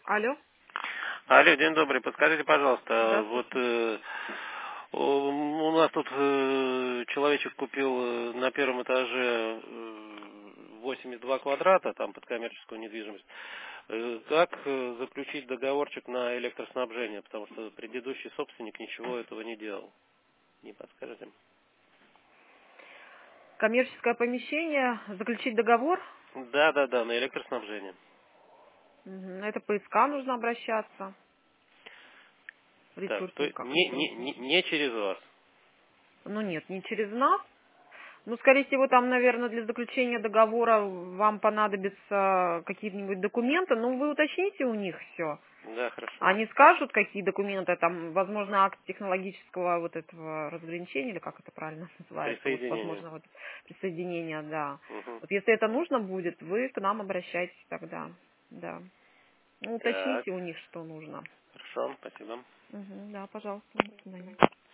Алло? Алло, день добрый. Подскажите, пожалуйста, вот Здравствуйте. у нас тут человечек купил на первом этаже 82 квадрата, там под коммерческую недвижимость. Как заключить договорчик на электроснабжение, потому что предыдущий собственник ничего этого не делал. Не подскажете? Коммерческое помещение, заключить договор? Да, на электроснабжение. Это по ИСК нужно обращаться. Так, то Ресурсный есть как ресурсный. не через вас. Ну нет, не через нас. Ну, скорее всего, там, наверное, для заключения договора вам понадобятся какие-нибудь документы. Ну, вы уточните у них все. Да, хорошо. Они скажут, какие документы, там, возможно, акт технологического вот этого разграничения, или как это правильно называется, вот, Присоединение. возможно, вот присоединения, да. Угу. Вот если это нужно будет, вы к нам обращайтесь тогда, да. Ну, Так, уточните у них, что нужно. хорошо, спасибо. Да, пожалуйста, до свидания.